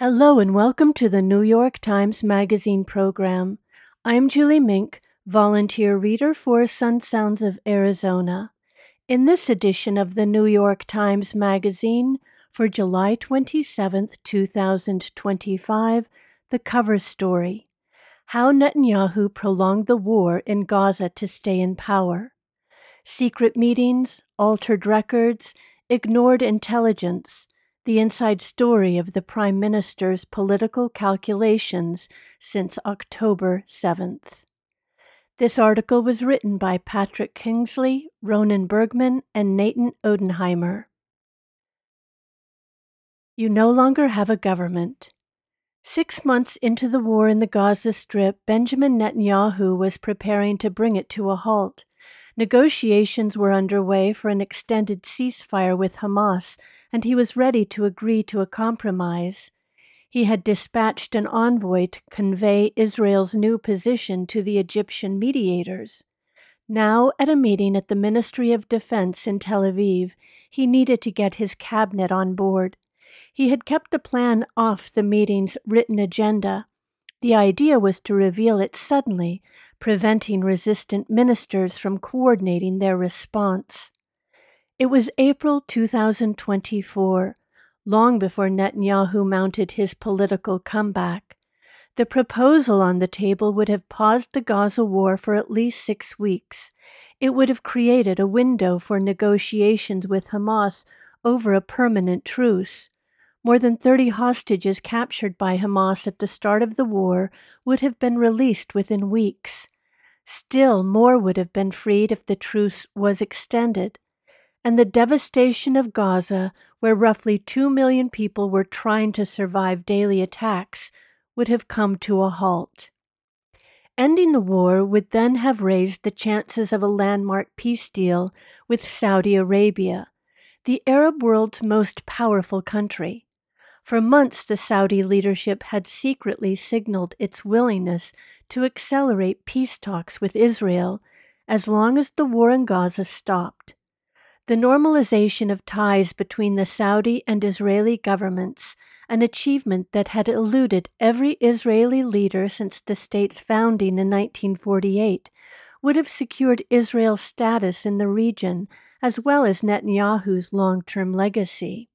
Hello and welcome to the New York Times Magazine program. I'm Julie Mink, volunteer reader for Sun Sounds of Arizona. In this edition of the New York Times Magazine for July 27, 2025, the cover story: How Netanyahu Prolonged the War in Gaza to Stay in Power. Secret meetings, altered records, ignored intelligence, the inside story of the Prime Minister's political calculations since October 7th. This article was written by Patrick Kingsley, Ronan Bergman, and Nathan Odenheimer. You no longer have a government. 6 months into the war in the Gaza Strip, Benjamin Netanyahu was preparing to bring it to a halt. Negotiations were underway for an extended ceasefire with Hamas, and he was ready to agree to a compromise. He had dispatched an envoy to convey Israel's new position to the Egyptian mediators. Now, at a meeting at the Ministry of Defense in Tel Aviv, he needed to get his cabinet on board. He had kept the plan off the meeting's written agenda. The idea was to reveal it suddenly, preventing resistant ministers from coordinating their response. It was April 2024, long before Netanyahu mounted his political comeback. The proposal on the table would have paused the Gaza war for at least 6 weeks. It would have created a window for negotiations with Hamas over a permanent truce. More than 30 hostages captured by Hamas at the start of the war would have been released within weeks. Still, more would have been freed if the truce was extended. And the devastation of Gaza, where roughly 2 million people were trying to survive daily attacks, would have come to a halt. Ending the war would then have raised the chances of a landmark peace deal with Saudi Arabia, the Arab world's most powerful country. For months, the Saudi leadership had secretly signaled its willingness to accelerate peace talks with Israel as long as the war in Gaza stopped. The normalization of ties between the Saudi and Israeli governments, an achievement that had eluded every Israeli leader since the state's founding in 1948, would have secured Israel's status in the region as well as Netanyahu's long-term legacy.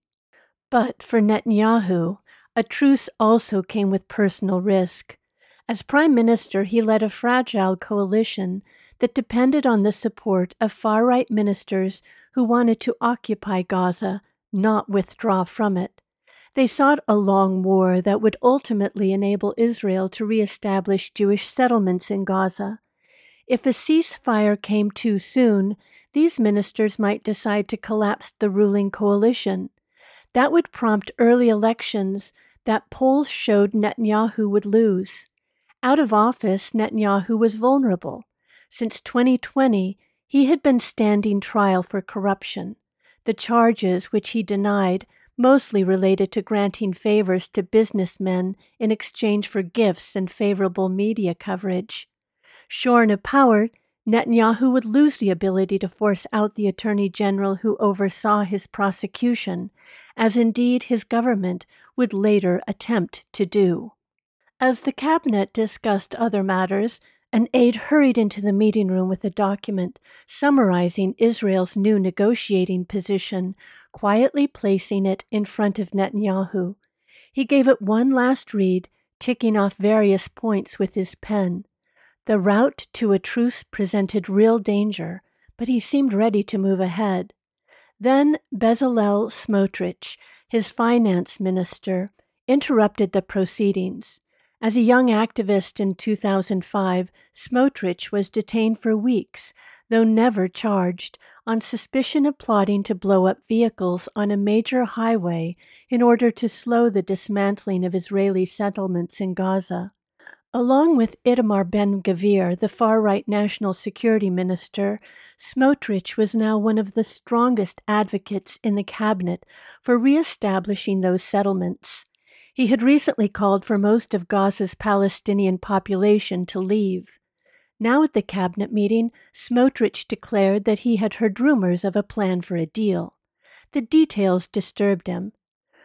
But for Netanyahu, a truce also came with personal risk. As prime minister, he led a fragile coalition that depended on the support of far-right ministers who wanted to occupy Gaza, not withdraw from it. They sought a long war that would ultimately enable Israel to reestablish Jewish settlements in Gaza. If a ceasefire came too soon, these ministers might decide to collapse the ruling coalition. That would prompt early elections that polls showed Netanyahu would lose. Out of office, Netanyahu was vulnerable. Since 2020, he had been standing trial for corruption. The charges, which he denied, mostly related to granting favors to businessmen in exchange for gifts and favorable media coverage. Shorn of power, Netanyahu would lose the ability to force out the attorney general who oversaw his prosecution, as indeed his government would later attempt to do. As the cabinet discussed other matters, an aide hurried into the meeting room with a document summarizing Israel's new negotiating position, quietly placing it in front of Netanyahu. He gave it one last read, ticking off various points with his pen. The route to a truce presented real danger, but he seemed ready to move ahead. Then Bezalel Smotrich, his finance minister, interrupted the proceedings. As a young activist in 2005, Smotrich was detained for weeks, though never charged, on suspicion of plotting to blow up vehicles on a major highway in order to slow the dismantling of Israeli settlements in Gaza. Along with Itamar Ben-Gvir, the far-right national security minister, Smotrich was now one of the strongest advocates in the cabinet for re-establishing those settlements. He had recently called for most of Gaza's Palestinian population to leave. Now at the cabinet meeting, Smotrich declared that he had heard rumors of a plan for a deal. The details disturbed him.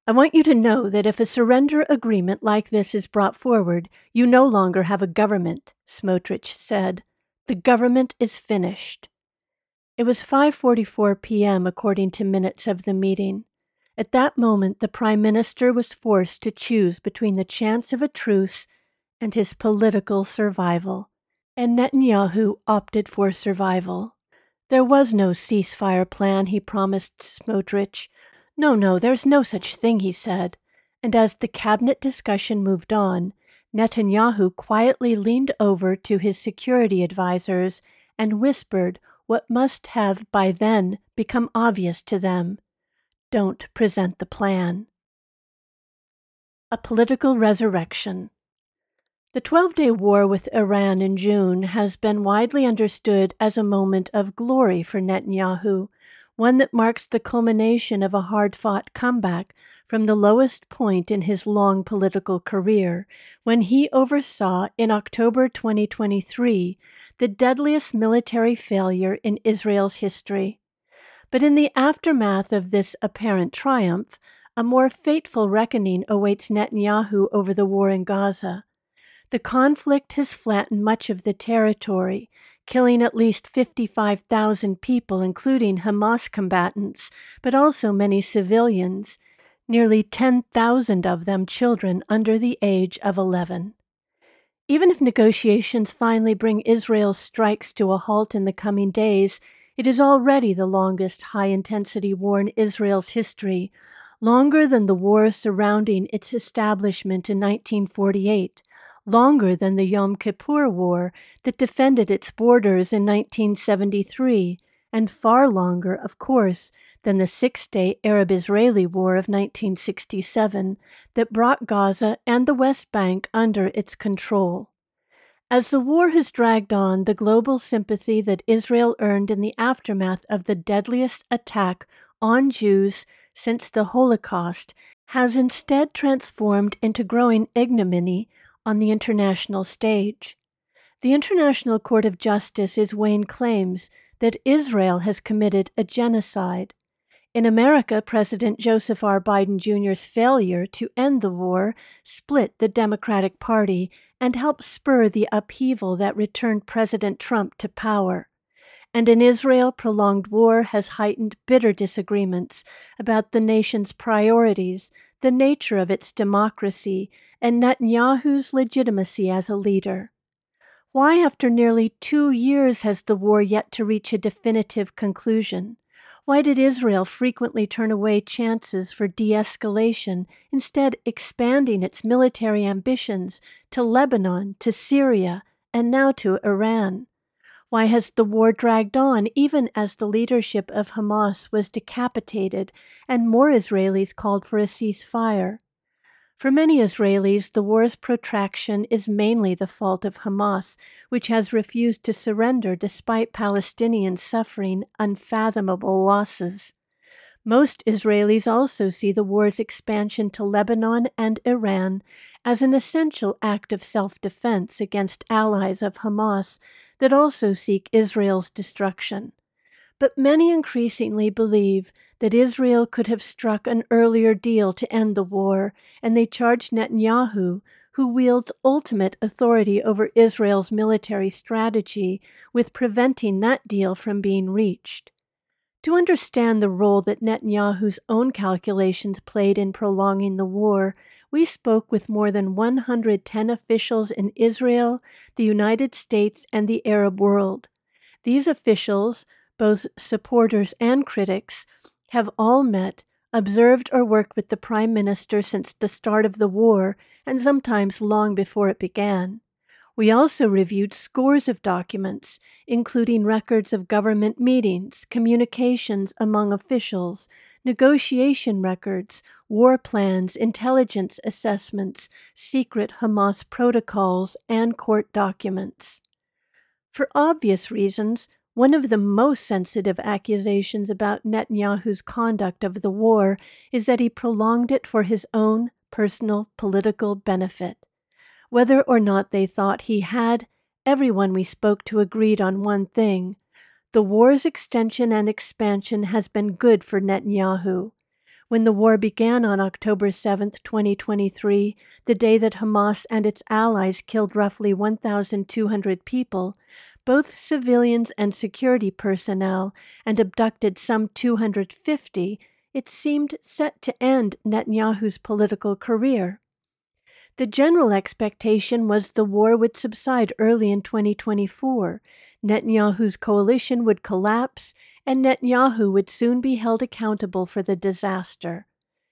I want you to know that if a surrender agreement like this is brought forward, you no longer have a government, Smotrich said. The government is finished. It was 5:44 p.m. according to minutes of the meeting. At that moment, the Prime Minister was forced to choose between the chance of a truce and his political survival, and Netanyahu opted for survival. There was no ceasefire plan, he promised Smotrich. No, there's no such thing, he said. And as the cabinet discussion moved on, Netanyahu quietly leaned over to his security advisors and whispered what must have by then become obvious to them. Don't present the plan. A political resurrection. The 12-day war with Iran in June has been widely understood as a moment of glory for Netanyahu, one that marks the culmination of a hard-fought comeback from the lowest point in his long political career, when he oversaw, in October 2023, the deadliest military failure in Israel's history. But in the aftermath of this apparent triumph, a more fateful reckoning awaits Netanyahu over the war in Gaza. The conflict has flattened much of the territory, killing at least 55,000 people, including Hamas combatants, but also many civilians, nearly 10,000 of them children under the age of 11. Even if negotiations finally bring Israel's strikes to a halt in the coming days, it is already the longest high-intensity war in Israel's history, longer than the war surrounding its establishment in 1948, longer than the Yom Kippur War that defended its borders in 1973, and far longer, of course, than the Six-Day Arab-Israeli War of 1967 that brought Gaza and the West Bank under its control. As the war has dragged on, the global sympathy that Israel earned in the aftermath of the deadliest attack on Jews since the Holocaust has instead transformed into growing ignominy on the international stage. The International Court of Justice is weighing claims that Israel has committed a genocide. In America, President Joseph R. Biden Jr.'s failure to end the war split the Democratic Party and helped spur the upheaval that returned President Trump to power. And in Israel, prolonged war has heightened bitter disagreements about the nation's priorities, the nature of its democracy, and Netanyahu's legitimacy as a leader. Why, after nearly 2 years, has the war yet to reach a definitive conclusion? Why did Israel frequently turn away chances for de-escalation, instead expanding its military ambitions to Lebanon, to Syria, and now to Iran? Why has the war dragged on even as the leadership of Hamas was decapitated and more Israelis called for a ceasefire? For many Israelis, the war's protraction is mainly the fault of Hamas, which has refused to surrender despite Palestinians suffering unfathomable losses. Most Israelis also see the war's expansion to Lebanon and Iran as an essential act of self-defense against allies of Hamas that also seek Israel's destruction. But many increasingly believe that Israel could have struck an earlier deal to end the war, and they charge Netanyahu, who wields ultimate authority over Israel's military strategy, with preventing that deal from being reached. To understand the role that Netanyahu's own calculations played in prolonging the war, we spoke with more than 110 officials in Israel, the United States, and the Arab world. These officials, both supporters and critics, have all met, observed or worked with the Prime Minister since the start of the war, and sometimes long before it began. We also reviewed scores of documents, including records of government meetings, communications among officials, negotiation records, war plans, intelligence assessments, secret Hamas protocols, and court documents. For obvious reasons, one of the most sensitive accusations about Netanyahu's conduct of the war is that he prolonged it for his own personal political benefit. Whether or not they thought he had, everyone we spoke to agreed on one thing. The war's extension and expansion has been good for Netanyahu. When the war began on October 7, 2023, the day that Hamas and its allies killed roughly 1,200 people, both civilians and security personnel, and abducted some 250, it seemed set to end Netanyahu's political career. The general expectation was the war would subside early in 2024, Netanyahu's coalition would collapse, and Netanyahu would soon be held accountable for the disaster.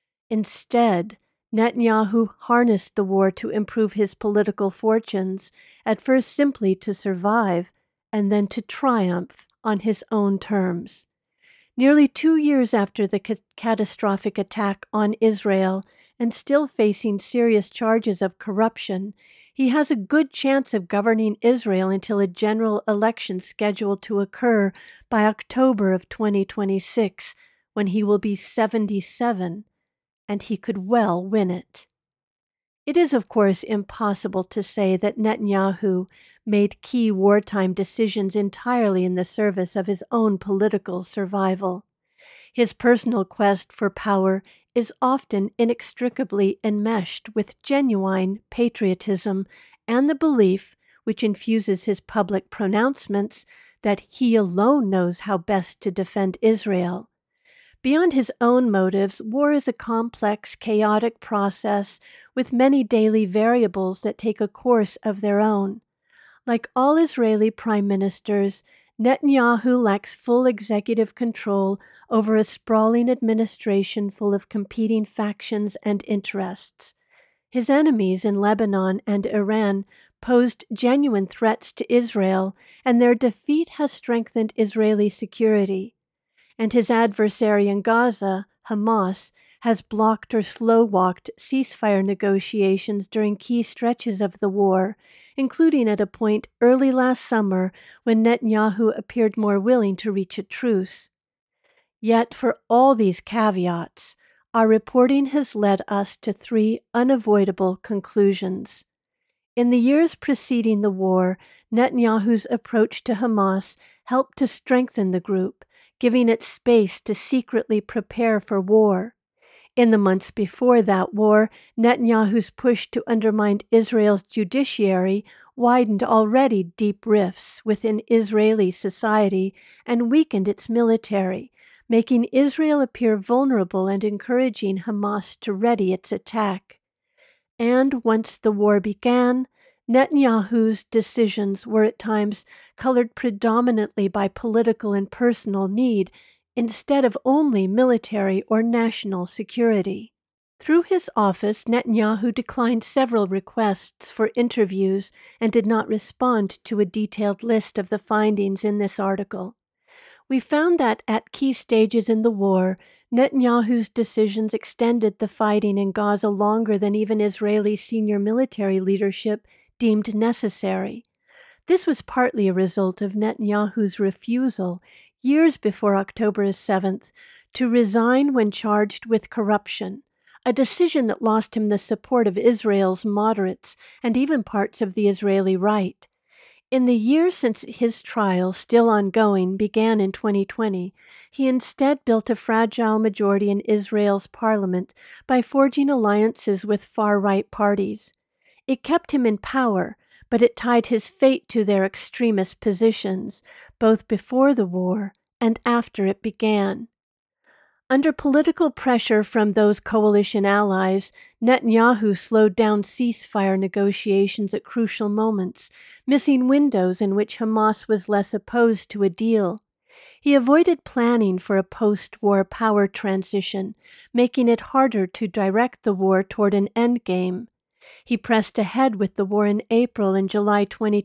Instead, Netanyahu harnessed the war to improve his political fortunes, at first simply to survive, and then to triumph on his own terms. Nearly 2 years after the catastrophic attack on Israel, and still facing serious charges of corruption, he has a good chance of governing Israel until a general election scheduled to occur by October of 2026, when he will be 77, and he could well win it. It is, of course, impossible to say that Netanyahu made key wartime decisions entirely in the service of his own political survival. His personal quest for power is often inextricably enmeshed with genuine patriotism and the belief, which infuses his public pronouncements, that he alone knows how best to defend Israel. Beyond his own motives, war is a complex, chaotic process with many daily variables that take a course of their own. Like all Israeli prime ministers, Netanyahu lacks full executive control over a sprawling administration full of competing factions and interests. His enemies in Lebanon and Iran posed genuine threats to Israel, and their defeat has strengthened Israeli security. And his adversary in Gaza, Hamas, has blocked or slow-walked ceasefire negotiations during key stretches of the war, including at a point early last summer when Netanyahu appeared more willing to reach a truce. Yet for all these caveats, our reporting has led us to 3 unavoidable conclusions. In the years preceding the war, Netanyahu's approach to Hamas helped to strengthen the group, giving it space to secretly prepare for war. In the months before that war, Netanyahu's push to undermine Israel's judiciary widened already deep rifts within Israeli society and weakened its military, making Israel appear vulnerable and encouraging Hamas to ready its attack. And once the war began, Netanyahu's decisions were at times colored predominantly by political and personal need, instead of only military or national security. Through his office, Netanyahu declined several requests for interviews and did not respond to a detailed list of the findings in this article. We found that at key stages in the war, Netanyahu's decisions extended the fighting in Gaza longer than even Israeli senior military leadership deemed necessary. This was partly a result of Netanyahu's refusal, years before October 7th, to resign when charged with corruption, a decision that lost him the support of Israel's moderates and even parts of the Israeli right. In the year since his trial, still ongoing, began in 2020, he instead built a fragile majority in Israel's parliament by forging alliances with far-right parties. It kept him in power, but it tied his fate to their extremist positions, both before the war and after it began. Under political pressure from those coalition allies, Netanyahu slowed down ceasefire negotiations at crucial moments, missing windows in which Hamas was less opposed to a deal. He avoided planning for a post-war power transition, making it harder to direct the war toward an endgame. He pressed ahead with the war in April and July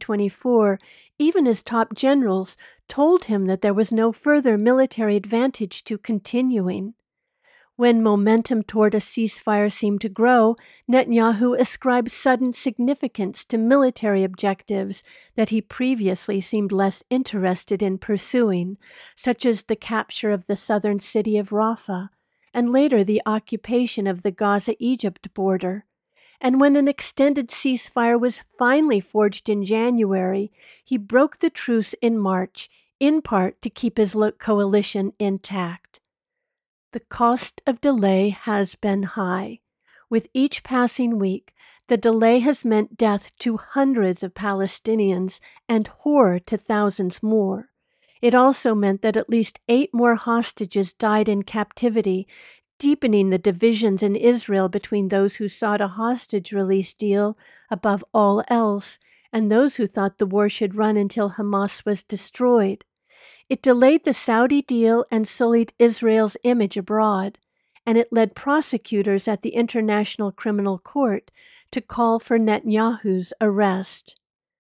2024, even as top generals told him that there was no further military advantage to continuing. When momentum toward a ceasefire seemed to grow, Netanyahu ascribed sudden significance to military objectives that he previously seemed less interested in pursuing, such as the capture of the southern city of Rafah, and later the occupation of the Gaza-Egypt border. And when an extended ceasefire was finally forged in January, he broke the truce in March, in part to keep his coalition intact. The cost of delay has been high. With each passing week, the delay has meant death to hundreds of Palestinians and horror to thousands more. It also meant that at least 8 more hostages died in captivity, deepening the divisions in Israel between those who sought a hostage release deal above all else and those who thought the war should run until Hamas was destroyed. It delayed the Saudi deal and sullied Israel's image abroad, and it led prosecutors at the International Criminal Court to call for Netanyahu's arrest.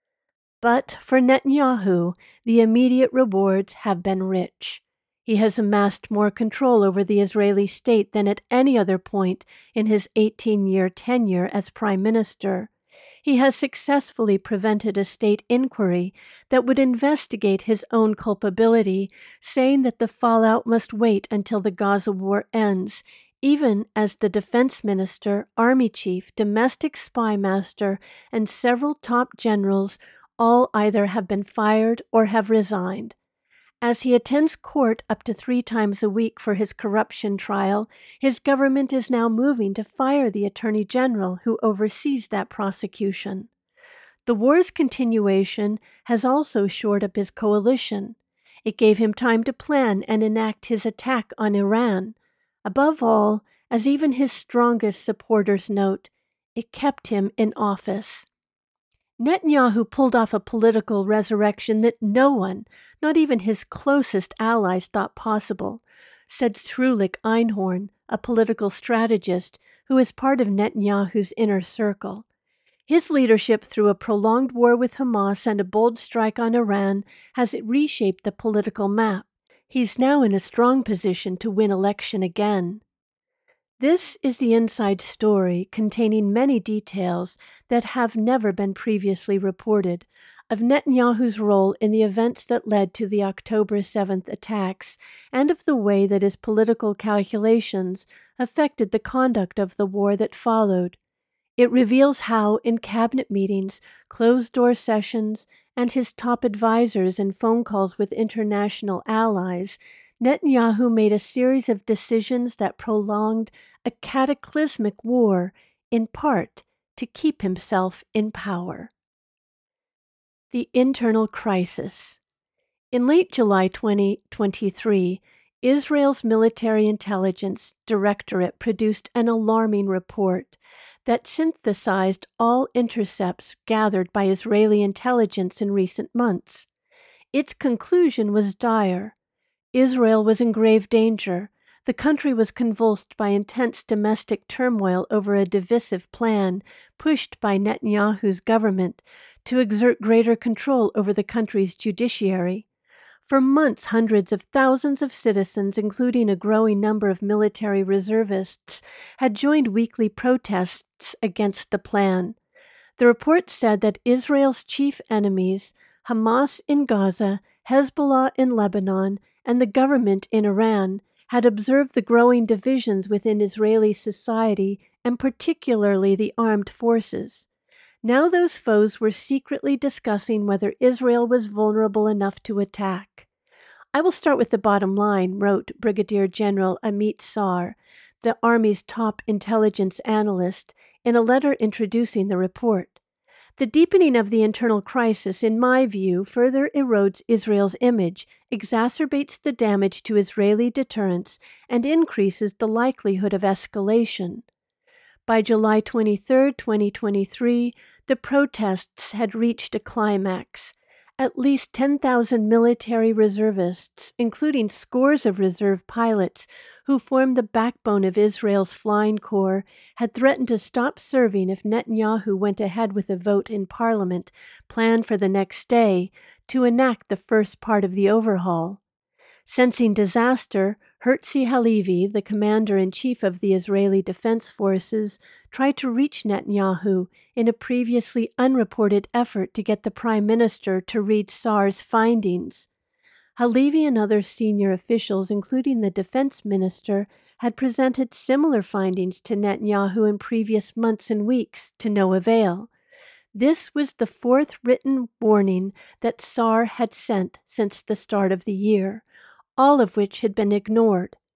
But for Netanyahu, the immediate rewards have been rich. He has amassed more control over the Israeli state than at any other point in his 18-year tenure as prime minister. He has successfully prevented a state inquiry that would investigate his own culpability, saying that the fallout must wait until the Gaza war ends, even as the defense minister, army chief, domestic spy master, and several top generals all either have been fired or have resigned. As he attends court up to 3 times a week for his corruption trial, his government is now moving to fire the attorney general who oversees that prosecution. The war's continuation has also shored up his coalition. It gave him time to plan and enact his attack on Iran. Above all, as even his strongest supporters note, it kept him in office. Netanyahu pulled off a political resurrection that no one, not even his closest allies, thought possible, said Srulik Einhorn, a political strategist who is part of Netanyahu's inner circle. His leadership through a prolonged war with Hamas and a bold strike on Iran has reshaped the political map. He's now in a strong position to win election again. This is the inside story containing many details that have never been previously reported of Netanyahu's role in the events that led to the October 7th attacks and of the way that his political calculations affected the conduct of the war that followed. It reveals how, in cabinet meetings, closed-door sessions, and his top advisors and phone calls with international allies, Netanyahu made a series of decisions that prolonged a cataclysmic war, in part to keep himself in power. The internal crisis. In late July 2023, Israel's Military Intelligence Directorate produced an alarming report that synthesized all intercepts gathered by Israeli intelligence in recent months. Its conclusion was dire. Israel was in grave danger. The country was convulsed by intense domestic turmoil over a divisive plan pushed by Netanyahu's government to exert greater control over the country's judiciary. For months, hundreds of thousands of citizens, including a growing number of military reservists, had joined weekly protests against the plan. The report said that Israel's chief enemies, Hamas in Gaza, Hezbollah in Lebanon, and the government in Iran, had observed the growing divisions within Israeli society and particularly the armed forces. Now those foes were secretly discussing whether Israel was vulnerable enough to attack. I will start with the bottom line, wrote Brigadier General Amit Sar, the Army's top intelligence analyst, in a letter introducing the report. The deepening of the internal crisis, in my view, further erodes Israel's image, exacerbates the damage to Israeli deterrence, and increases the likelihood of escalation. By July 23, 2023, the protests had reached a climax. At least 10,000 military reservists, including scores of reserve pilots who form the backbone of Israel's flying corps, had threatened to stop serving if Netanyahu went ahead with a vote in parliament planned for the next day to enact the first part of the overhaul. Sensing disaster, Herzi Halevi, the commander-in-chief of the Israeli Defense Forces, tried to reach Netanyahu in a previously unreported effort to get the prime minister to read Sar's findings. Halevi and other senior officials, including the defense minister, had presented similar findings to Netanyahu in previous months and weeks, to no avail. This was the 4th written warning that Sar had sent since the start of the year, all of which had been ignored.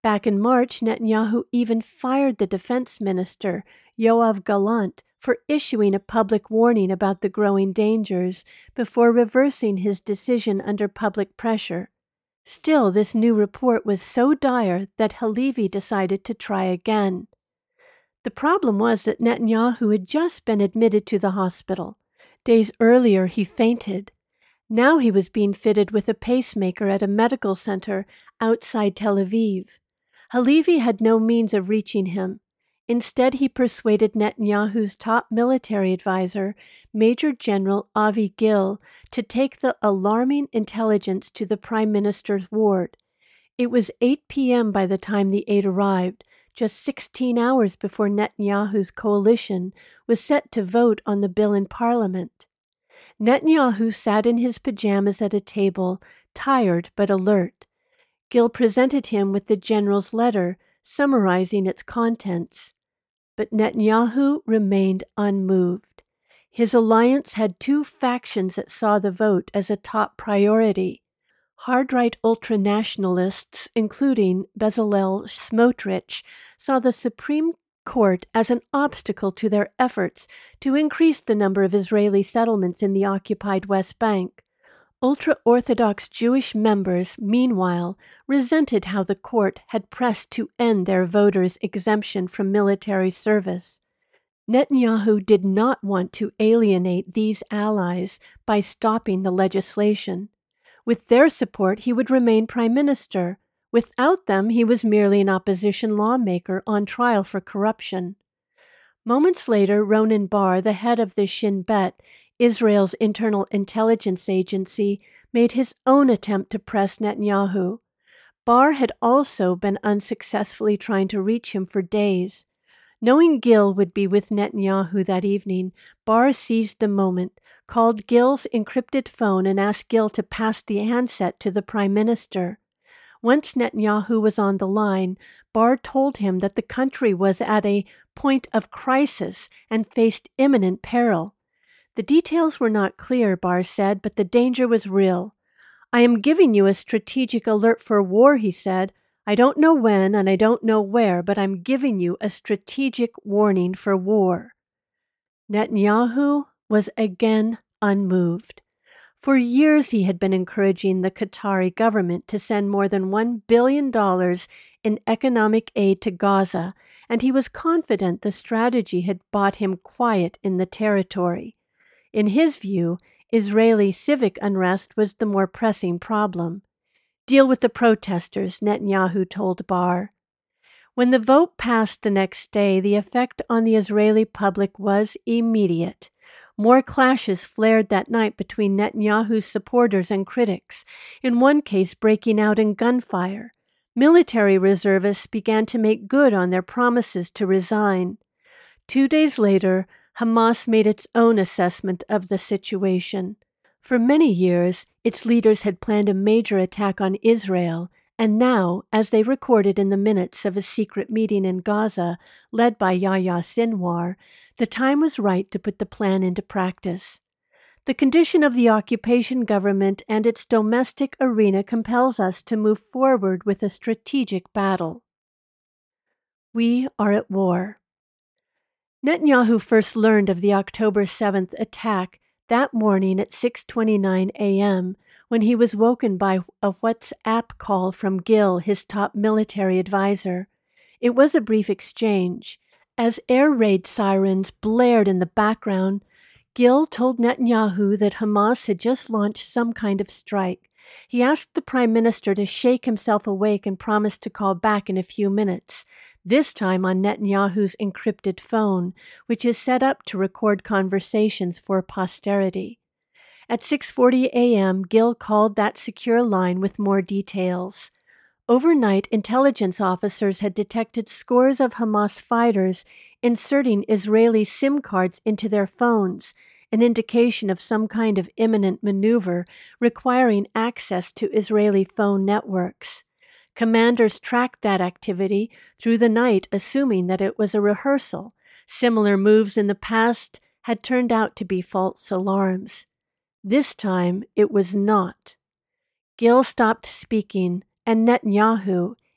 Back in March, Netanyahu even fired the defense minister, Yoav Gallant, for issuing a public warning about the growing dangers before reversing his decision under public pressure. Still, this new report was so dire that Halevi decided to try again. The problem was that Netanyahu had just been admitted to the hospital. Days earlier, he fainted. Now he was being fitted with a pacemaker at a medical center outside Tel Aviv. Halevi had no means of reaching him. Instead, he persuaded Netanyahu's top military advisor, Major General Avi Gil, to take the alarming intelligence to the Prime Minister's ward. It was 8 p.m. by the time the aide arrived, just 16 hours before Netanyahu's coalition was set to vote on the bill in Parliament. Netanyahu sat in his pajamas at a table, tired but alert. Gil presented him with the general's letter, summarizing its contents. But Netanyahu remained unmoved. His alliance had two factions that saw the vote as a top priority. Hard-right ultranationalists, including Bezalel Smotrich, saw the Supreme Court as an obstacle to their efforts to increase the number of Israeli settlements in the occupied West Bank. Ultra-Orthodox Jewish members, meanwhile, resented how the court had pressed to end their voters' exemption from military service. Netanyahu did not want to alienate these allies by stopping the legislation. With their support, he would remain prime minister. Without them, he was merely an opposition lawmaker on trial for corruption. Moments later, Ronen Bar, the head of the Shin Bet, Israel's internal intelligence agency, made his own attempt to press Netanyahu. Bar had also been unsuccessfully trying to reach him for days. Knowing Gil would be with Netanyahu that evening, Bar seized the moment, called Gil's encrypted phone and asked Gil to pass the handset to the prime minister. Once Netanyahu was on the line, Bar told him that the country was at a point of crisis and faced imminent peril. The details were not clear, Bar said, but the danger was real. "I am giving you a strategic alert for war," he said. "I don't know when and I don't know where, but I'm giving you a strategic warning for war." Netanyahu was again unmoved. For years he had been encouraging the Qatari government to send more than $1 billion in economic aid to Gaza, and he was confident the strategy had bought him quiet in the territory. In his view, Israeli civic unrest was the more pressing problem. "Deal with the protesters," Netanyahu told Bar. When the vote passed the next day, the effect on the Israeli public was immediate. More clashes flared that night between Netanyahu's supporters and critics, in one case breaking out in gunfire. Military reservists began to make good on their promises to resign. 2 days later, Hamas made its own assessment of the situation. For many years, its leaders had planned a major attack on Israel, and now, as they recorded in the minutes of a secret meeting in Gaza led by Yahya Sinwar, the time was right to put the plan into practice. The condition of the occupation government and its domestic arena compels us to move forward with a strategic battle. We are at war. Netanyahu first learned of the October 7th attack that morning at 6:29 a.m. when he was woken by a WhatsApp call from Gil, his top military advisor. It was a brief exchange. As air raid sirens blared in the background, Gil told Netanyahu that Hamas had just launched some kind of strike. He asked the prime minister to shake himself awake and promised to call back in a few minutes, this time on Netanyahu's encrypted phone, which is set up to record conversations for posterity. At 6:40 a.m., Gil called that secure line with more details. Overnight, intelligence officers had detected scores of Hamas fighters inserting Israeli SIM cards into their phones, an indication of some kind of imminent maneuver requiring access to Israeli phone networks. Commanders tracked that activity through the night, assuming that it was a rehearsal. Similar moves in the past had turned out to be false alarms. This time, it was not. Gil stopped speaking, and Netanyahu,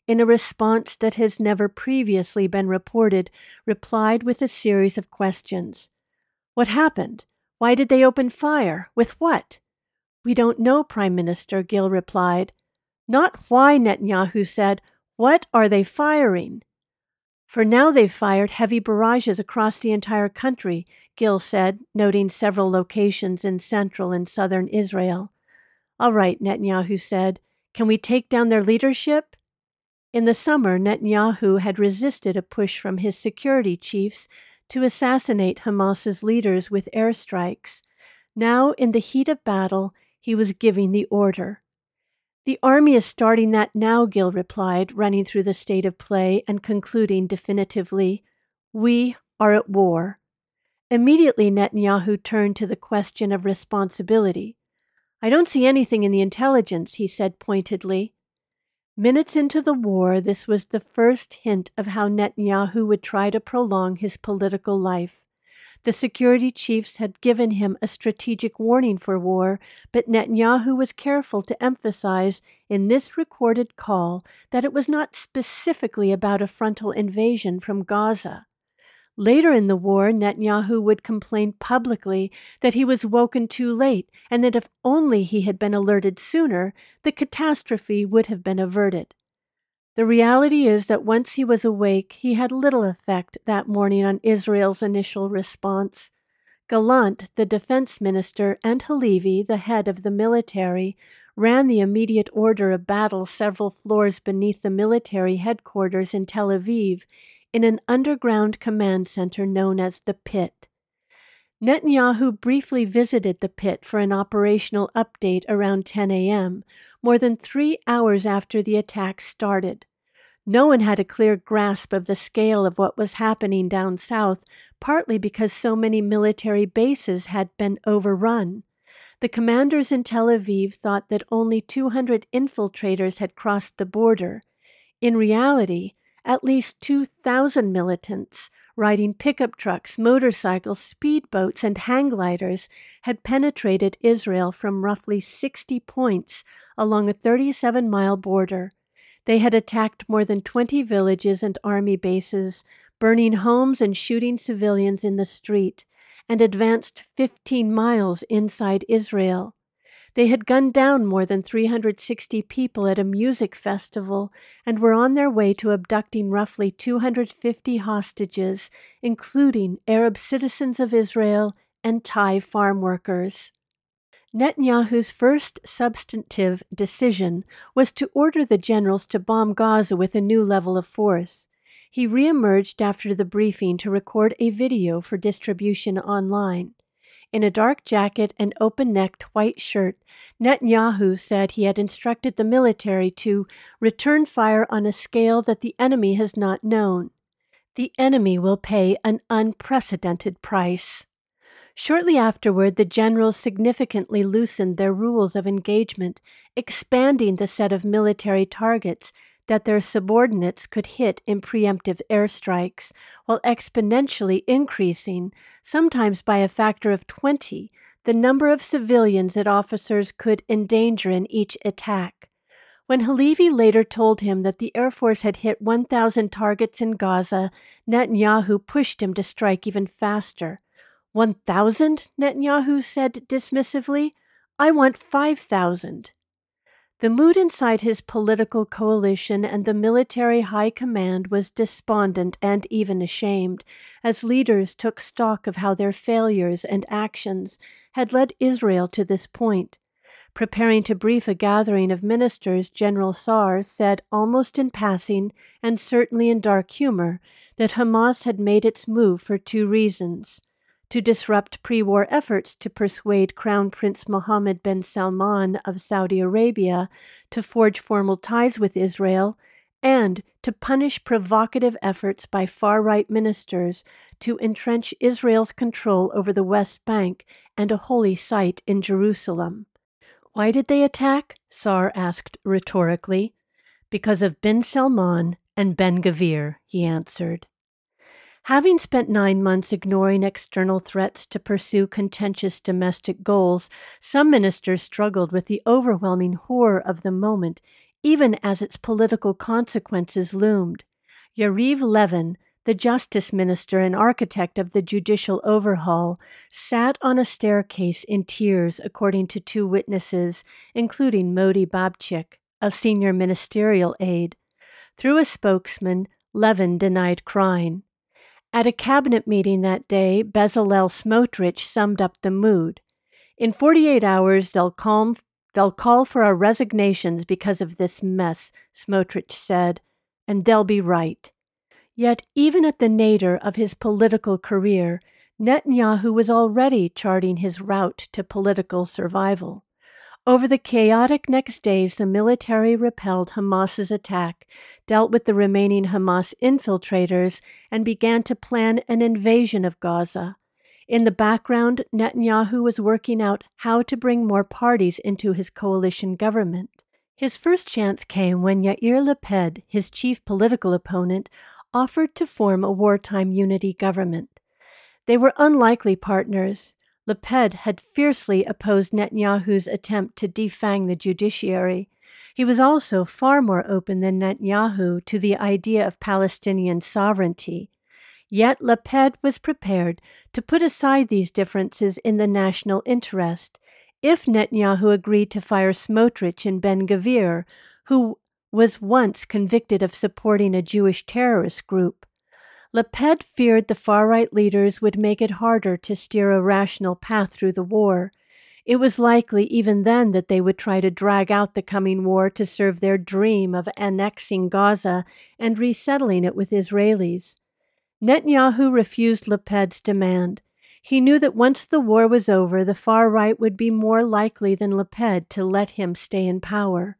in a response that has never previously been reported, replied with a series of questions. What happened? Why did they open fire? With what? We don't know, Prime Minister, Gil replied. Not why, Netanyahu said. What are they firing? For now they've fired heavy barrages across the entire country, Gil said, noting several locations in central and southern Israel. All right, Netanyahu said. Can we take down their leadership? In the summer, Netanyahu had resisted a push from his security chiefs to assassinate Hamas's leaders with airstrikes. Now, in the heat of battle, he was giving the order. The army is starting that now, Gil replied, running through the state of play and concluding definitively, we are at war. Immediately, Netanyahu turned to the question of responsibility. I don't see anything in the intelligence, he said pointedly. Minutes into the war, this was the first hint of how Netanyahu would try to prolong his political life. The security chiefs had given him a strategic warning for war, but Netanyahu was careful to emphasize in this recorded call that it was not specifically about a frontal invasion from Gaza. Later in the war, Netanyahu would complain publicly that he was woken too late and that if only he had been alerted sooner, the catastrophe would have been averted. The reality is that once he was awake, he had little effect that morning on Israel's initial response. Gallant, the defense minister, and Halevi, the head of the military, ran the immediate order of battle several floors beneath the military headquarters in Tel Aviv in an underground command center known as the Pit. Netanyahu briefly visited the Pit for an operational update around 10 a.m., more than 3 hours after the attack started. No one had a clear grasp of the scale of what was happening down south, partly because so many military bases had been overrun. The commanders in Tel Aviv thought that only 200 infiltrators had crossed the border. In reality, at least 2,000 militants, riding pickup trucks, motorcycles, speedboats, and hang gliders, had penetrated Israel from roughly 60 points along a 37-mile border. They had attacked more than 20 villages and army bases, burning homes and shooting civilians in the street, and advanced 15 miles inside Israel. They had gunned down more than 360 people at a music festival and were on their way to abducting roughly 250 hostages, including Arab citizens of Israel and Thai farm workers. Netanyahu's first substantive decision was to order the generals to bomb Gaza with a new level of force. He reemerged after the briefing to record a video for distribution online. In a dark jacket and open-necked white shirt, Netanyahu said he had instructed the military to return fire on a scale that the enemy has not known. The enemy will pay an unprecedented price. Shortly afterward, the generals significantly loosened their rules of engagement, expanding the set of military targets that their subordinates could hit in preemptive airstrikes, while exponentially increasing, sometimes by a factor of 20, the number of civilians that officers could endanger in each attack. When Halevi later told him that the Air Force had hit 1,000 targets in Gaza, Netanyahu pushed him to strike even faster. 1,000? Netanyahu said dismissively. I want 5,000. The mood inside his political coalition and the military high command was despondent and even ashamed, as leaders took stock of how their failures and actions had led Israel to this point. Preparing to brief a gathering of ministers, General Saar said almost in passing, and certainly in dark humor, that Hamas had made its move for 2 reasons: to disrupt pre-war efforts to persuade Crown Prince Mohammed bin Salman of Saudi Arabia to forge formal ties with Israel, and to punish provocative efforts by far-right ministers to entrench Israel's control over the West Bank and a holy site in Jerusalem. Why did they attack? Saar asked rhetorically. Because of bin Salman and Ben-Gvir, he answered. Having spent 9 months ignoring external threats to pursue contentious domestic goals, some ministers struggled with the overwhelming horror of the moment, even as its political consequences loomed. Yariv Levin, the justice minister and architect of the judicial overhaul, sat on a staircase in tears, according to 2 witnesses, including Modi Babchik, a senior ministerial aide. Through a spokesman, Levin denied crying. At a cabinet meeting that day, Bezalel Smotrich summed up the mood. In 48 hours, they'll call for our resignations because of this mess, Smotrich said, and they'll be right. Yet even at the nadir of his political career, Netanyahu was already charting his route to political survival. Over the chaotic next days, the military repelled Hamas's attack, dealt with the remaining Hamas infiltrators, and began to plan an invasion of Gaza. In the background, Netanyahu was working out how to bring more parties into his coalition government. His first chance came when Yair Lapid, his chief political opponent, offered to form a wartime unity government. They were unlikely partners. Lapid had fiercely opposed Netanyahu's attempt to defang the judiciary. He was also far more open than Netanyahu to the idea of Palestinian sovereignty. Yet Lapid was prepared to put aside these differences in the national interest if Netanyahu agreed to fire Smotrich and Ben-Gvir, who was once convicted of supporting a Jewish terrorist group. Lapid feared the far-right leaders would make it harder to steer a rational path through the war. It was likely even then that they would try to drag out the coming war to serve their dream of annexing Gaza and resettling it with Israelis. Netanyahu refused Lapid's demand. He knew that once the war was over, the far right would be more likely than Lapid to let him stay in power.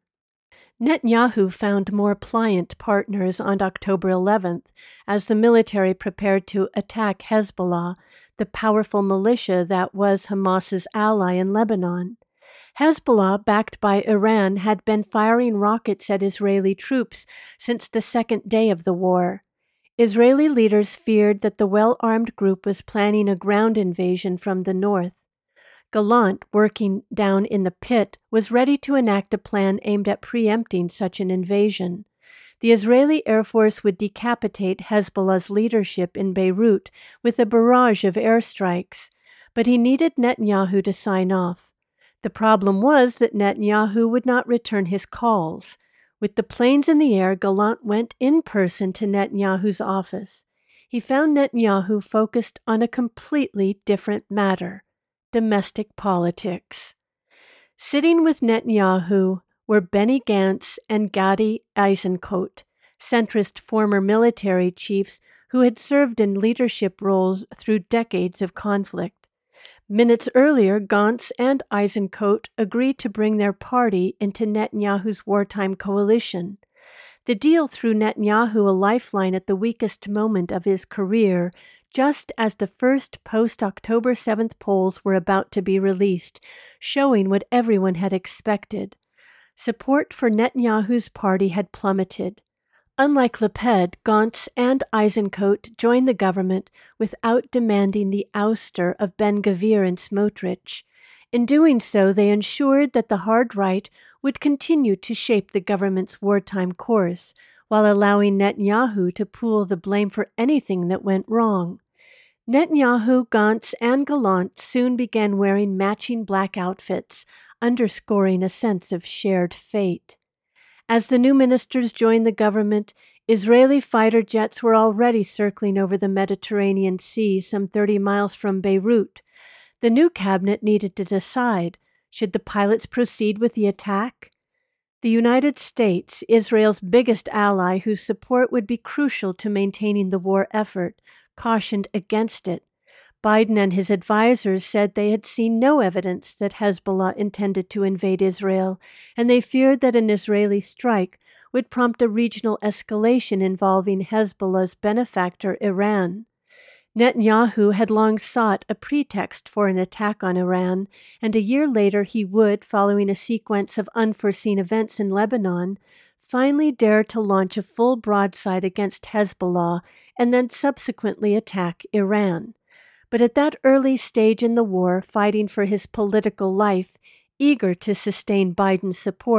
Netanyahu found more pliant partners on October 11th as the military prepared to attack Hezbollah, the powerful militia that was Hamas's ally in Lebanon. Hezbollah, backed by Iran, had been firing rockets at Israeli troops since the second day of the war. Israeli leaders feared that the well-armed group was planning a ground invasion from the north. Gallant, working down in the pit, was ready to enact a plan aimed at preempting such an invasion. The Israeli Air Force would decapitate Hezbollah's leadership in Beirut with a barrage of airstrikes, but he needed Netanyahu to sign off. The problem was that Netanyahu would not return his calls. With the planes in the air, Gallant went in person to Netanyahu's office. He found Netanyahu focused on a completely different matter: domestic politics. Sitting with Netanyahu were Benny Gantz and Gadi Eisenkot, centrist former military chiefs who had served in leadership roles through decades of conflict. Minutes earlier, Gantz and Eisenkot agreed to bring their party into Netanyahu's wartime coalition. The deal threw Netanyahu a lifeline at the weakest moment of his career, just as the first post-October 7th polls were about to be released, showing what everyone had expected. Support for Netanyahu's party had plummeted. Unlike Lapid, Gantz and Eisenkot joined the government without demanding the ouster of Ben-Gvir and Smotrich. In doing so, they ensured that the hard right would continue to shape the government's wartime course, while allowing Netanyahu to pool the blame for anything that went wrong. Netanyahu, Gantz, and Gallant soon began wearing matching black outfits, underscoring a sense of shared fate. As the new ministers joined the government, Israeli fighter jets were already circling over the Mediterranean Sea some 30 miles from Beirut. The new cabinet needed to decide, should the pilots proceed with the attack? The United States, Israel's biggest ally whose support would be crucial to maintaining the war effort, cautioned against it. Biden and his advisors said they had seen no evidence that Hezbollah intended to invade Israel, and they feared that an Israeli strike would prompt a regional escalation involving Hezbollah's benefactor, Iran. Netanyahu had long sought a pretext for an attack on Iran, and a year later he would, following a sequence of unforeseen events in Lebanon, finally dare to launch a full broadside against Hezbollah and then subsequently attack Iran. But at that early stage in the war, fighting for his political life, eager to sustain Biden's support,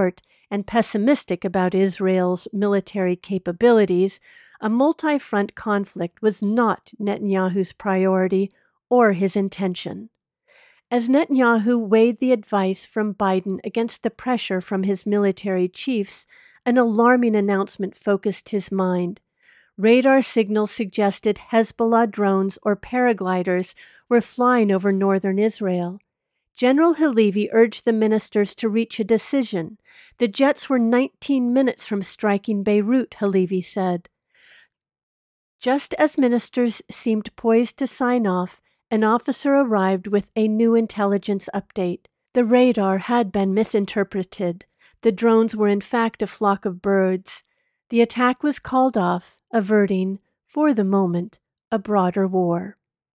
and pessimistic about Israel's military capabilities, a multi-front conflict was not Netanyahu's priority or his intention. As Netanyahu weighed the advice from Biden against the pressure from his military chiefs, an alarming announcement focused his mind. Radar signals suggested Hezbollah drones or paragliders were flying over northern Israel. General Halevi urged the ministers to reach a decision. The jets were 19 minutes from striking Beirut, Halevi said. Just as ministers seemed poised to sign off, an officer arrived with a new intelligence update. The radar had been misinterpreted. The drones were in fact a flock of birds. The attack was called off, averting, for the moment, a broader war.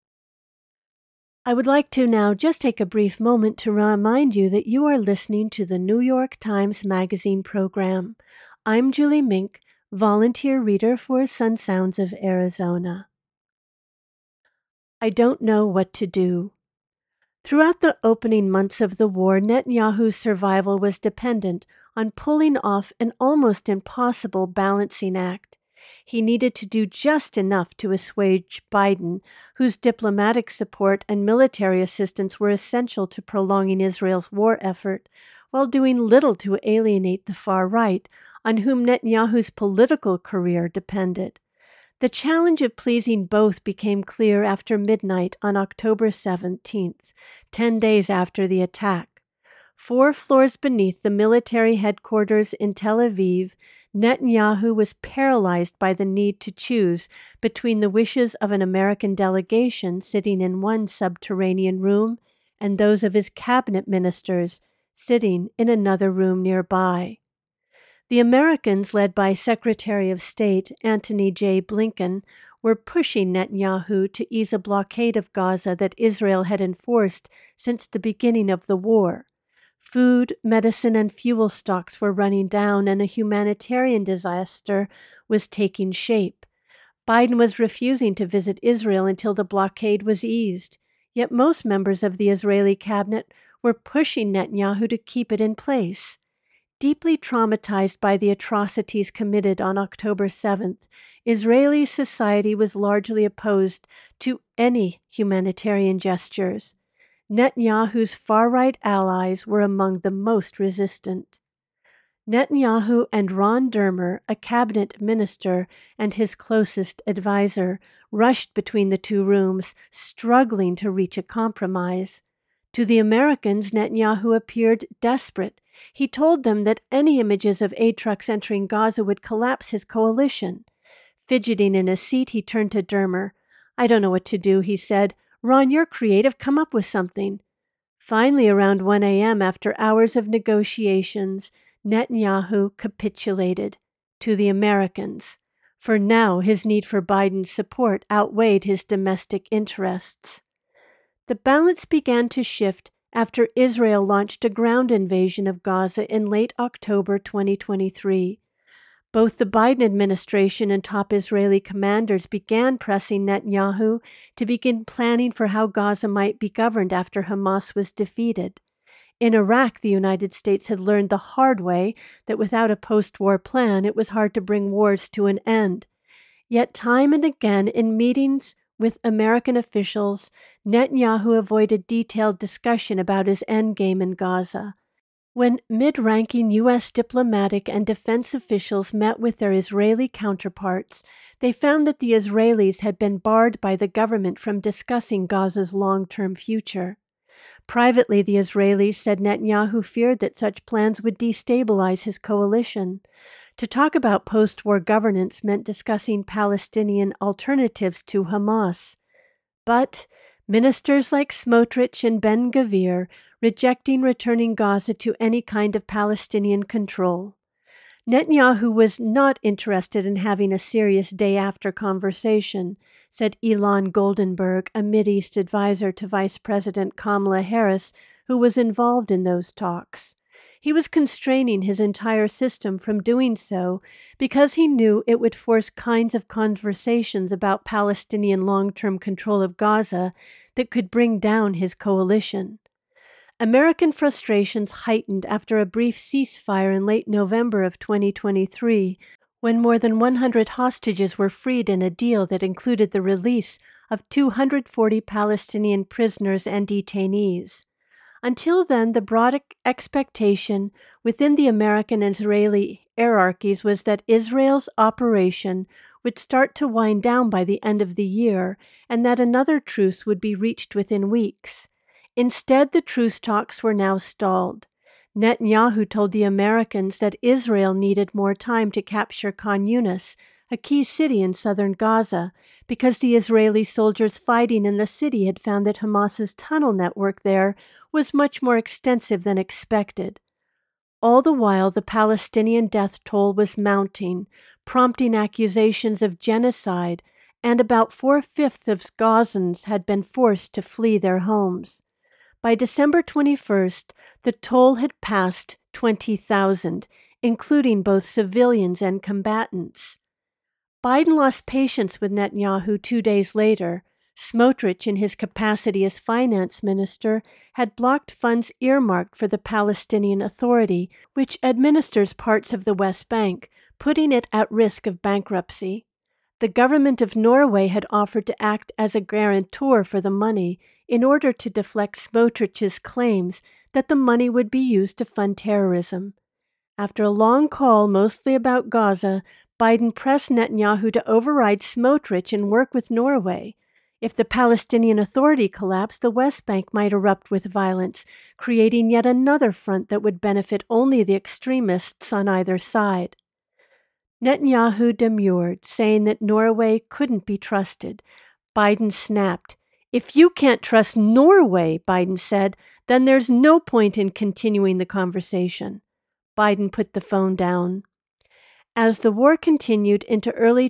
I would like to now just take a brief moment to remind you that you are listening to the New York Times Magazine program. I'm Julie Mink, volunteer reader for Sun Sounds of Arizona. I don't know what to do. Throughout the opening months of the war, Netanyahu's survival was dependent on pulling off an almost impossible balancing act. He needed to do just enough to assuage Biden, whose diplomatic support and military assistance were essential to prolonging Israel's war effort, while doing little to alienate the far right, on whom Netanyahu's political career depended. The challenge of pleasing both became clear after midnight on October 17th, 10 days after the attack. 4 floors beneath the military headquarters in Tel Aviv, Netanyahu was paralyzed by the need to choose between the wishes of an American delegation sitting in one subterranean room and those of his cabinet ministers sitting in another room nearby. The Americans, led by Secretary of State Antony J. Blinken, were pushing Netanyahu to ease a blockade of Gaza that Israel had enforced since the beginning of the war. Food, medicine, and fuel stocks were running down, and a humanitarian disaster was taking shape. Biden was refusing to visit Israel until the blockade was eased, yet most members of the Israeli cabinet were pushing Netanyahu to keep it in place. Deeply traumatized by the atrocities committed on October 7th, Israeli society was largely opposed to any humanitarian gestures. Netanyahu's far-right allies were among the most resistant. Netanyahu and Ron Dermer, a cabinet minister and his closest advisor, rushed between the two rooms, struggling to reach a compromise. To the Americans, Netanyahu appeared desperate. He told them that any images of aid trucks entering Gaza would collapse his coalition. Fidgeting in his seat, he turned to Dermer. "I don't know what to do," he said. "Ron, you're creative. Come up with something." Finally, around 1 a.m., after hours of negotiations, Netanyahu capitulated to the Americans. For now, his need for Biden's support outweighed his domestic interests. The balance began to shift after Israel launched a ground invasion of Gaza in late October 2023. Both the Biden administration and top Israeli commanders began pressing Netanyahu to begin planning for how Gaza might be governed after Hamas was defeated. In Iraq, the United States had learned the hard way that without a post-war plan, it was hard to bring wars to an end. Yet time and again, in meetings with American officials, Netanyahu avoided detailed discussion about his endgame in Gaza. When mid-ranking U.S. diplomatic and defense officials met with their Israeli counterparts, they found that the Israelis had been barred by the government from discussing Gaza's long-term future. Privately, the Israelis said Netanyahu feared that such plans would destabilize his coalition. To talk about post-war governance meant discussing Palestinian alternatives to Hamas. But ministers like Smotrich and Ben-Gvir rejecting returning Gaza to any kind of Palestinian control. Netanyahu was not interested in having a serious day-after conversation, said Ilan Goldenberg, a Mideast advisor to Vice President Kamala Harris, who was involved in those talks. He was constraining his entire system from doing so because he knew it would force kinds of conversations about Palestinian long-term control of Gaza that could bring down his coalition. American frustrations heightened after a brief ceasefire in late November of 2023, when more than 100 hostages were freed in a deal that included the release of 240 Palestinian prisoners and detainees. Until then, the broad expectation within the American and Israeli hierarchies was that Israel's operation would start to wind down by the end of the year and that another truce would be reached within weeks. Instead, the truce talks were now stalled. Netanyahu told the Americans that Israel needed more time to capture Khan Yunis, a key city in southern Gaza, because the Israeli soldiers fighting in the city had found that Hamas's tunnel network there was much more extensive than expected. All the while, the Palestinian death toll was mounting, prompting accusations of genocide, and about 4/5 of Gazans had been forced to flee their homes. By December 21st, the toll had passed 20,000, including both civilians and combatants. Biden lost patience with Netanyahu 2 days later. Smotrich, in his capacity as finance minister, had blocked funds earmarked for the Palestinian Authority, which administers parts of the West Bank, putting it at risk of bankruptcy. The government of Norway had offered to act as a guarantor for the money in order to deflect Smotrich's claims that the money would be used to fund terrorism. After a long call, mostly about Gaza, Biden pressed Netanyahu to override Smotrich and work with Norway. If the Palestinian Authority collapsed, the West Bank might erupt with violence, creating yet another front that would benefit only the extremists on either side. Netanyahu demurred, saying that Norway couldn't be trusted. Biden snapped. "If you can't trust Norway," Biden said, "then there's no point in continuing the conversation." Biden put the phone down. As the war continued into early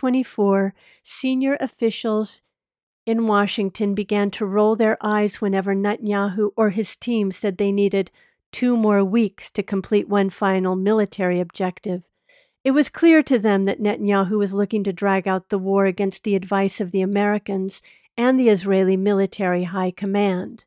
2024, senior officials in Washington began to roll their eyes whenever Netanyahu or his team said they needed 2 more weeks to complete one final military objective. It was clear to them that Netanyahu was looking to drag out the war against the advice of the Americans and the Israeli military high command.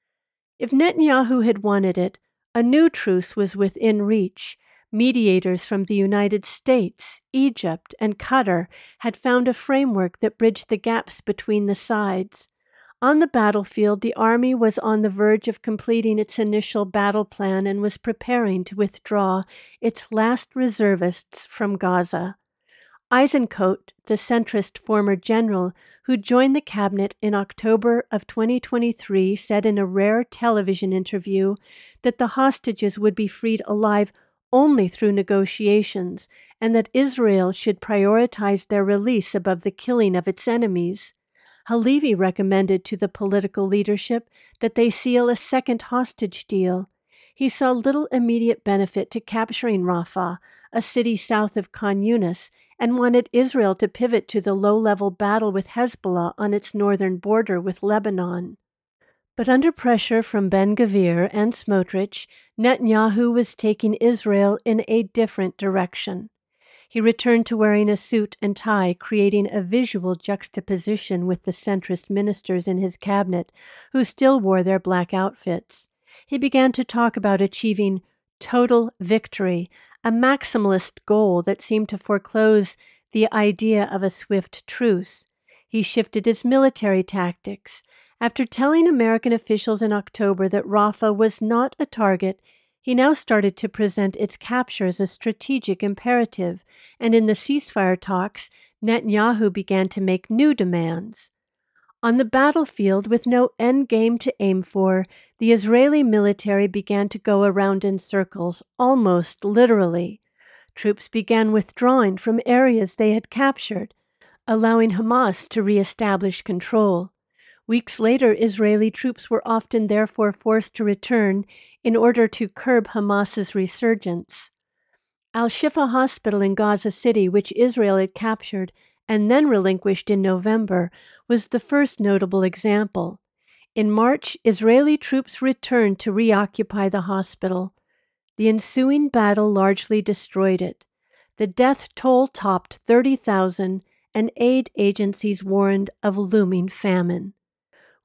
If Netanyahu had wanted it, a new truce was within reach. Mediators from the United States, Egypt, and Qatar had found a framework that bridged the gaps between the sides. On the battlefield, the army was on the verge of completing its initial battle plan and was preparing to withdraw its last reservists from Gaza. Eisenkot, the centrist former general who joined the cabinet in October of 2023, said in a rare television interview that the hostages would be freed alive only through negotiations and that Israel should prioritize their release above the killing of its enemies. Halevi recommended to the political leadership that they seal a second hostage deal. He saw little immediate benefit to capturing Rafah, a city south of Khan Yunis, and wanted Israel to pivot to the low-level battle with Hezbollah on its northern border with Lebanon. But under pressure from Ben-Gvir and Smotrich, Netanyahu was taking Israel in a different direction. He returned to wearing a suit and tie, creating a visual juxtaposition with the centrist ministers in his cabinet, who still wore their black outfits. He began to talk about achieving total victory, a maximalist goal that seemed to foreclose the idea of a swift truce. He shifted his military tactics. After telling American officials in October that Rafah was not a target, he now started to present its capture as a strategic imperative, and in the ceasefire talks, Netanyahu began to make new demands. On the battlefield, with no end game to aim for, the Israeli military began to go around in circles, almost literally. Troops began withdrawing from areas they had captured, allowing Hamas to reestablish control. Weeks later, Israeli troops were often therefore forced to return in order to curb Hamas's resurgence. Al-Shifa Hospital in Gaza City, which Israel had captured and then relinquished in November, was the first notable example. In March, Israeli troops returned to reoccupy the hospital. The ensuing battle largely destroyed it. The death toll topped 30,000, and aid agencies warned of looming famine.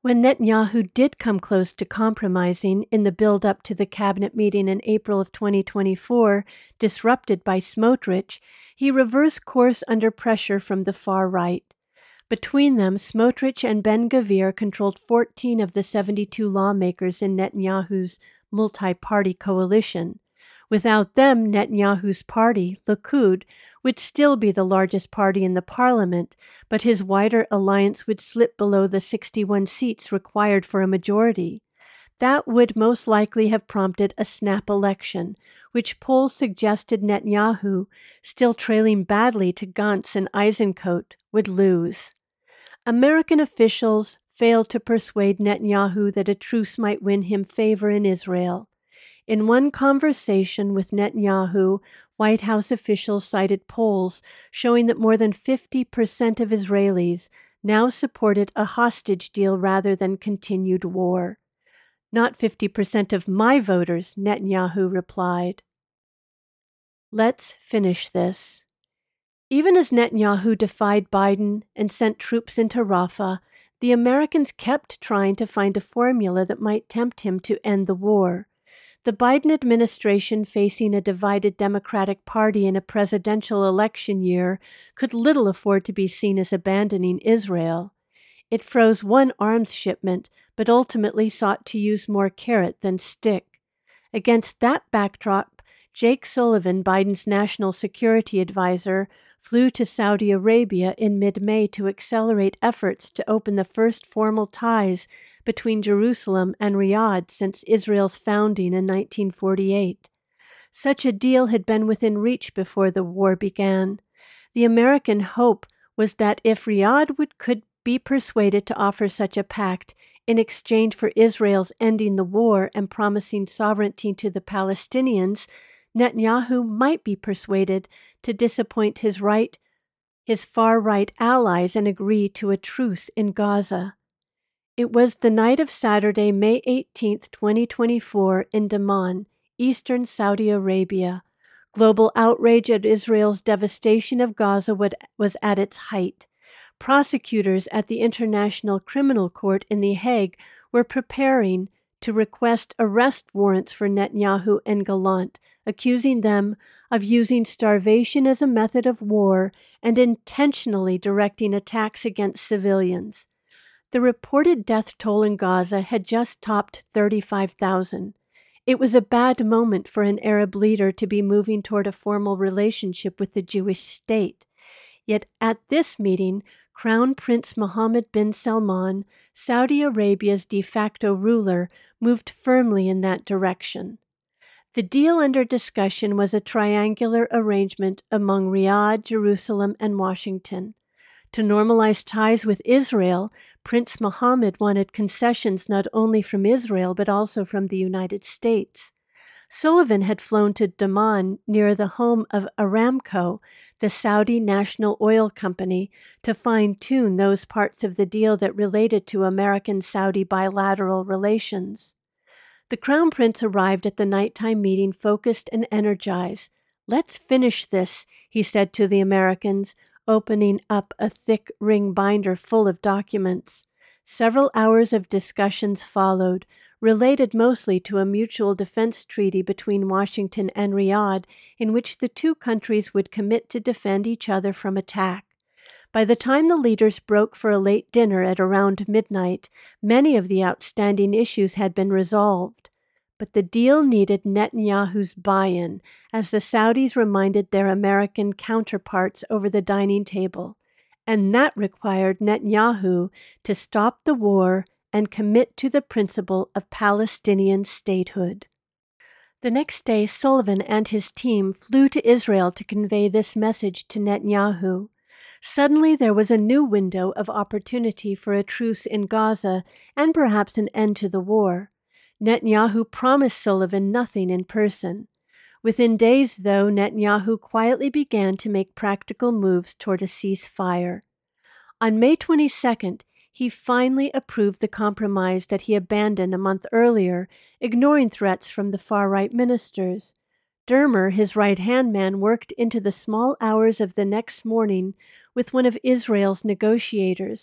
When Netanyahu did come close to compromising in the build-up to the cabinet meeting in April of 2024, disrupted by Smotrich, he reversed course under pressure from the far right. Between them, Smotrich and Ben-Gvir controlled 14 of the 72 lawmakers in Netanyahu's multi-party coalition. Without them, Netanyahu's party, Likud, would still be the largest party in the parliament, but his wider alliance would slip below the 61 seats required for a majority. That would most likely have prompted a snap election, which polls suggested Netanyahu, still trailing badly to Gantz and Eisenkot, would lose. American officials failed to persuade Netanyahu that a truce might win him favor in Israel. In one conversation with Netanyahu, White House officials cited polls showing that more than 50% of Israelis now supported a hostage deal rather than continued war. "Not 50% of my voters," Netanyahu replied. Let's finish this. Even as Netanyahu defied Biden and sent troops into Rafah, the Americans kept trying to find a formula that might tempt him to end the war. The Biden administration, facing a divided Democratic Party in a presidential election year, could little afford to be seen as abandoning Israel. It froze one arms shipment, but ultimately sought to use more carrot than stick. Against that backdrop, Jake Sullivan, Biden's national security advisor, flew to Saudi Arabia in mid-May to accelerate efforts to open the first formal ties between Jerusalem and Riyadh since Israel's founding in 1948. Such a deal had been within reach before the war began. The American hope was that if Riyadh could be persuaded to offer such a pact in exchange for Israel's ending the war and promising sovereignty to the Palestinians, Netanyahu might be persuaded to disappoint his far-right allies and agree to a truce in Gaza. It was the night of Saturday, May 18, 2024, in Daman, eastern Saudi Arabia. Global outrage at Israel's devastation of Gaza was at its height. Prosecutors at the International Criminal Court in The Hague were preparing to request arrest warrants for Netanyahu and Gallant, accusing them of using starvation as a method of war and intentionally directing attacks against civilians. The reported death toll in Gaza had just topped 35,000. It was a bad moment for an Arab leader to be moving toward a formal relationship with the Jewish state. Yet at this meeting, Crown Prince Mohammed bin Salman, Saudi Arabia's de facto ruler, moved firmly in that direction. The deal under discussion was a triangular arrangement among Riyadh, Jerusalem, and Washington. To normalize ties with Israel, Prince Mohammed wanted concessions not only from Israel but also from the United States. Sullivan had flown to Daman, near the home of Aramco, the Saudi national oil company, to fine-tune those parts of the deal that related to American-Saudi bilateral relations. The Crown Prince arrived at the nighttime meeting focused and energized. "Let's finish this," he said to the Americans, opening up a thick ring binder full of documents. Several hours of discussions followed, related mostly to a mutual defense treaty between Washington and Riyadh, in which the two countries would commit to defend each other from attack. By the time the leaders broke for a late dinner at around midnight, many of the outstanding issues had been resolved. But the deal needed Netanyahu's buy-in, as the Saudis reminded their American counterparts over the dining table, and that required Netanyahu to stop the war and commit to the principle of Palestinian statehood. The next day, Sullivan and his team flew to Israel to convey this message to Netanyahu. Suddenly there was a new window of opportunity for a truce in Gaza and perhaps an end to the war. Netanyahu promised Sullivan nothing in person. Within days, though, Netanyahu quietly began to make practical moves toward a ceasefire. On May 22nd, he finally approved the compromise that he abandoned a month earlier, ignoring threats from the far-right ministers. Dermer, his right-hand man, worked into the small hours of the next morning with one of Israel's negotiators,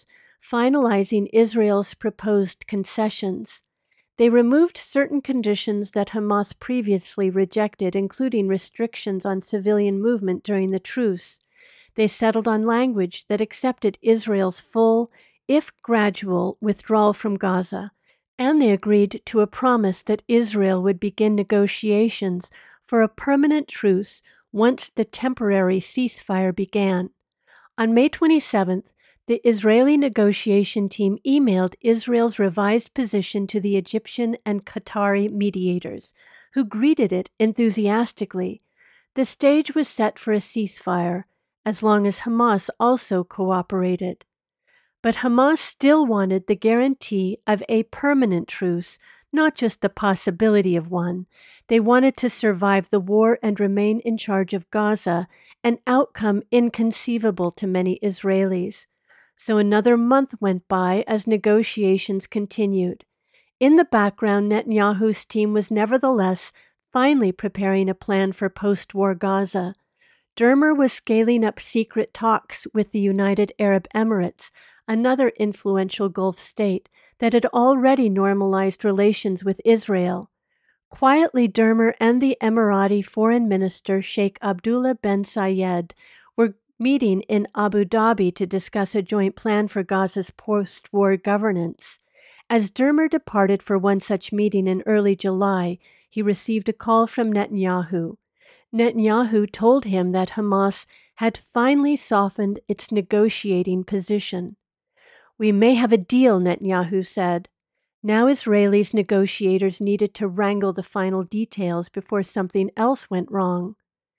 finalizing Israel's proposed concessions. They removed certain conditions that Hamas previously rejected, including restrictions on civilian movement during the truce. They settled on language that accepted Israel's full, if gradual, withdrawal from Gaza, and they agreed to a promise that Israel would begin negotiations for a permanent truce once the temporary ceasefire began. On May 27th, the Israeli negotiation team emailed Israel's revised position to the Egyptian and Qatari mediators, who greeted it enthusiastically. The stage was set for a ceasefire, as long as Hamas also cooperated. But Hamas still wanted the guarantee of a permanent truce, not just the possibility of one. They wanted to survive the war and remain in charge of Gaza, an outcome inconceivable to many Israelis. So another month went by as negotiations continued. In the background, Netanyahu's team was nevertheless finally preparing a plan for post-war Gaza. Dermer was scaling up secret talks with the United Arab Emirates, another influential Gulf state that had already normalized relations with Israel. Quietly, Dermer and the Emirati Foreign Minister Sheikh Abdullah bin Zayed were meeting in Abu Dhabi to discuss a joint plan for Gaza's post-war governance. As Dermer departed for one such meeting in early July, he received a call from Netanyahu. Netanyahu told him that Hamas had finally softened its negotiating position. "We may have a deal," Netanyahu said. Now Israelis' negotiators needed to wrangle the final details before something else went wrong.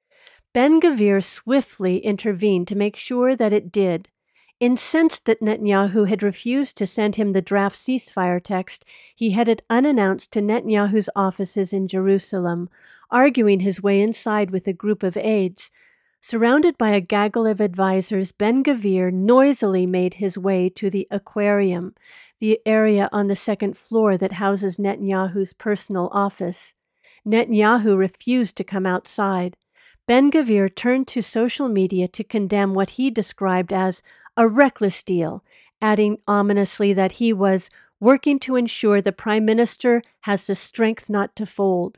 Ben-Gvir swiftly intervened to make sure that it did. Incensed that Netanyahu had refused to send him the draft ceasefire text, he headed unannounced to Netanyahu's offices in Jerusalem, arguing his way inside with a group of aides. Surrounded by a gaggle of advisors, Ben-Gvir noisily made his way to the aquarium, the area on the second floor that houses Netanyahu's personal office. Netanyahu refused to come outside. Ben-Gvir turned to social media to condemn what he described as a reckless deal, adding ominously that he was working to ensure the Prime Minister has the strength not to fold.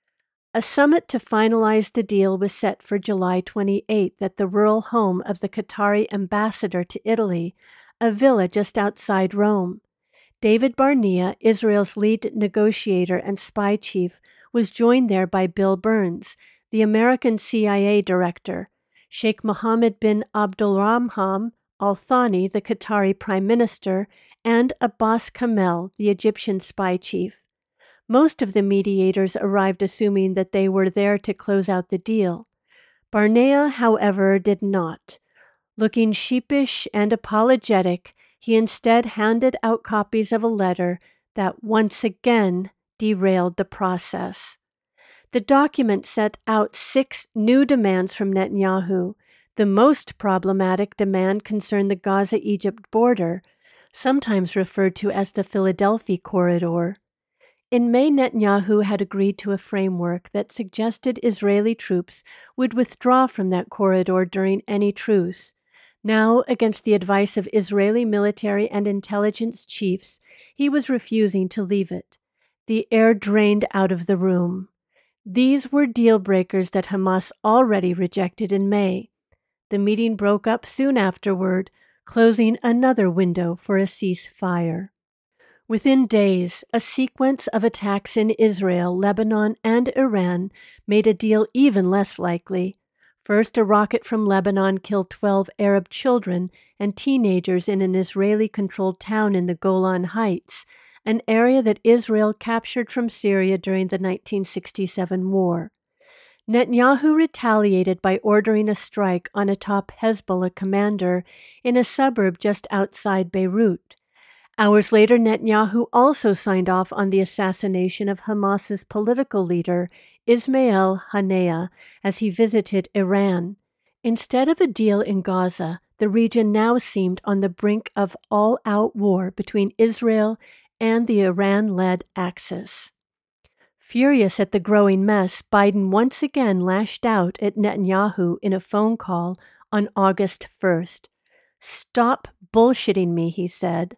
A summit to finalize the deal was set for July 28th at the rural home of the Qatari ambassador to Italy, a villa just outside Rome. David Barnea, Israel's lead negotiator and spy chief, was joined there by Bill Burns, the American CIA director, Sheikh Mohammed bin Abdulrahman Al Thani, the Qatari prime minister, and Abbas Kamel, the Egyptian spy chief. Most of the mediators arrived assuming that they were there to close out the deal. Barnea, however, did not. Looking sheepish and apologetic, he instead handed out copies of a letter that once again derailed the process. The document set out 6 new demands from Netanyahu. The most problematic demand concerned the Gaza-Egypt border, sometimes referred to as the Philadelphia Corridor. In May, Netanyahu had agreed to a framework that suggested Israeli troops would withdraw from that corridor during any truce. Now, against the advice of Israeli military and intelligence chiefs, he was refusing to leave it. The air drained out of the room. These were deal breakers that Hamas already rejected in May. The meeting broke up soon afterward, closing another window for a ceasefire. Within days, a sequence of attacks in Israel, Lebanon, and Iran made a deal even less likely. First, a rocket from Lebanon killed 12 Arab children and teenagers in an Israeli-controlled town in the Golan Heights, an area that Israel captured from Syria during the 1967 war. Netanyahu retaliated by ordering a strike on a top Hezbollah commander in a suburb just outside Beirut. Hours later, Netanyahu also signed off on the assassination of Hamas's political leader, Ismail Haniyeh, as he visited Iran. Instead of a deal in Gaza, the region now seemed on the brink of all-out war between Israel and the Iran-led Axis. Furious at the growing mess, Biden once again lashed out at Netanyahu in a phone call on August 1st. "Stop bullshitting me," he said.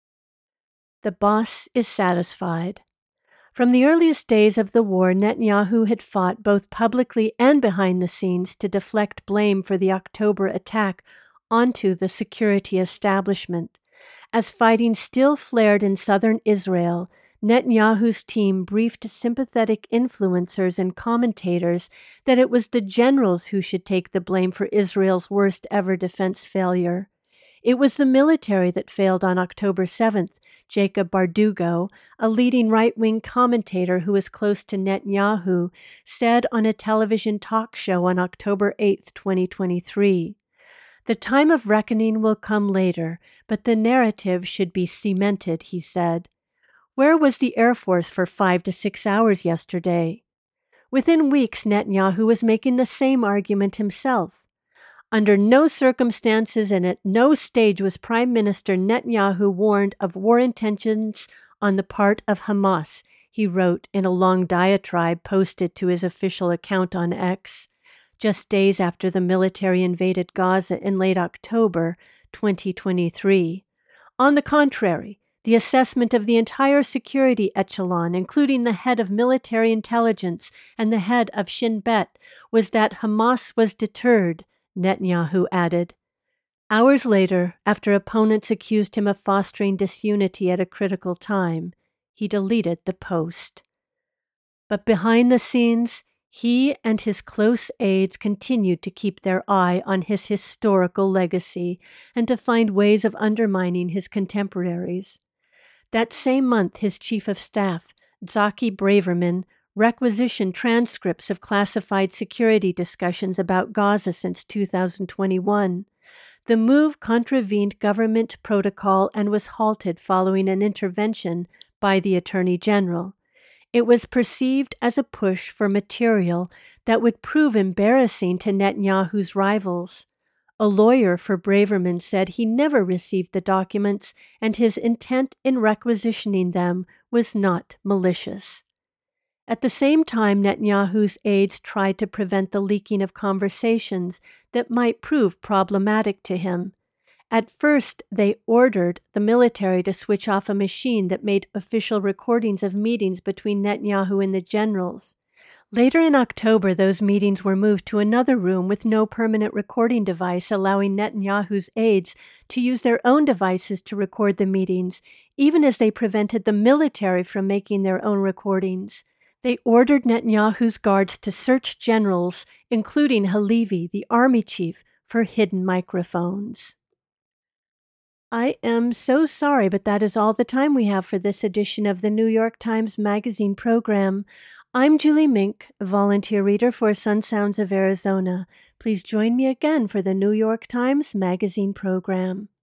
The boss is satisfied. From the earliest days of the war, Netanyahu had fought both publicly and behind the scenes to deflect blame for the October attack onto the security establishment. As fighting still flared in southern Israel, Netanyahu's team briefed sympathetic influencers and commentators that it was the generals who should take the blame for Israel's worst-ever defense failure. It was the military that failed on October 7th, Jacob Bardugo, a leading right-wing commentator who was close to Netanyahu, said on a television talk show on October 8, 2023. "The time of reckoning will come later, but the narrative should be cemented," he said. "Where was the Air Force for 5 to 6 hours yesterday?" Within weeks, Netanyahu was making the same argument himself. Under no circumstances and at no stage was Prime Minister Netanyahu warned of war intentions on the part of Hamas, he wrote in a long diatribe posted to his official account on X, just days after the military invaded Gaza in late October 2023. On the contrary, the assessment of the entire security echelon, including the head of military intelligence and the head of Shin Bet, was that Hamas was deterred, Netanyahu added. Hours later, after opponents accused him of fostering disunity at a critical time, he deleted the post. But behind the scenes, he and his close aides continued to keep their eye on his historical legacy and to find ways of undermining his contemporaries. That same month, his chief of staff, Zaki Braverman, requisitioned transcripts of classified security discussions about Gaza since 2021. The move contravened government protocol and was halted following an intervention by the Attorney General. It was perceived as a push for material that would prove embarrassing to Netanyahu's rivals. A lawyer for Braverman said he never received the documents and his intent in requisitioning them was not malicious. At the same time, Netanyahu's aides tried to prevent the leaking of conversations that might prove problematic to him. At first, they ordered the military to switch off a machine that made official recordings of meetings between Netanyahu and the generals. Later in October, those meetings were moved to another room with no permanent recording device, allowing Netanyahu's aides to use their own devices to record the meetings, even as they prevented the military from making their own recordings. They ordered Netanyahu's guards to search generals, including Halevi, the army chief, for hidden microphones. I am so sorry, but that is all the time we have for this edition of the New York Times Magazine program. I'm Julie Mink, a volunteer reader for Sun Sounds of Arizona. Please join me again for the New York Times Magazine program.